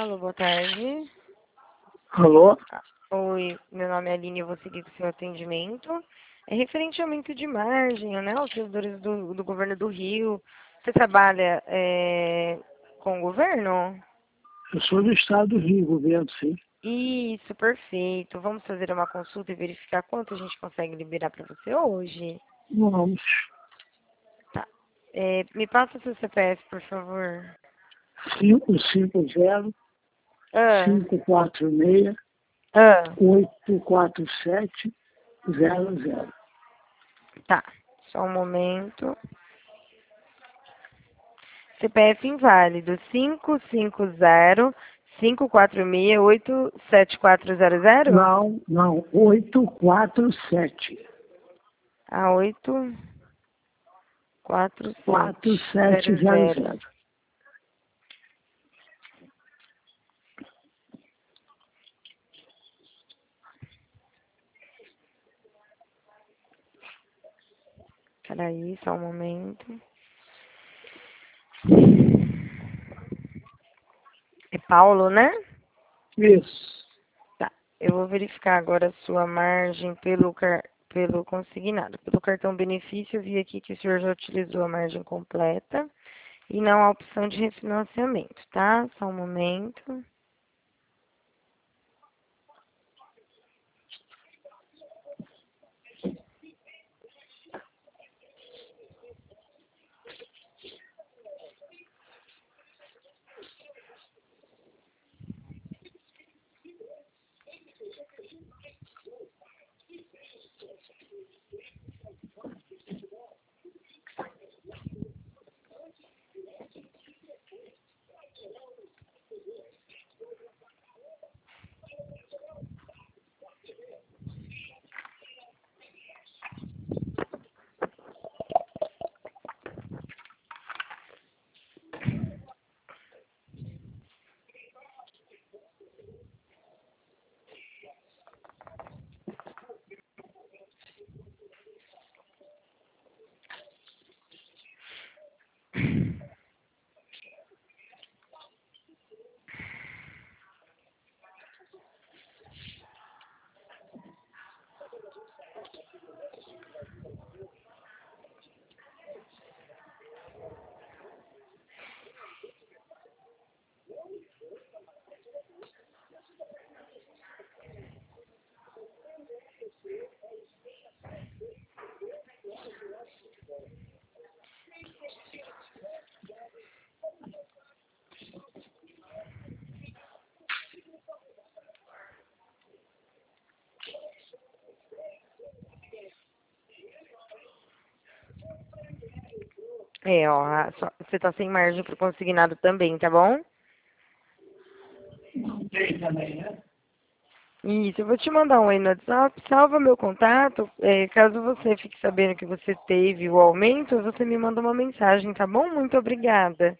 Alô, boa tarde. Alô? Oi, meu nome é Aline, eu vou seguir com o seu atendimento. É referente ao aumento de margem, né, aos servidores do governo do Rio. Você trabalha com o governo? Eu sou do estado do Rio, governo, sim. Isso, perfeito. Vamos fazer uma consulta e verificar quanto a gente consegue liberar para você hoje. Vamos. Tá. Me passa o seu CPF, por favor. 550 Ah, 546 ah, 847 00. tá. Só um momento. CPF inválido 550-546-87400? Não, 847 A 84700. 4700. Peraí, só um momento. É Paulo, né? Isso. Tá. Eu vou verificar agora a sua margem pelo consignado. Pelo cartão benefício, eu vi aqui que o senhor já utilizou a margem completa e não a opção de refinanciamento, tá? Só um momento. Você tá sem margem pro consignado também, tá bom? Não tem também, né? Isso, eu vou te mandar um aí no WhatsApp, salva meu contato, caso você fique sabendo que você teve o aumento, você me manda uma mensagem, tá bom? Muito obrigada.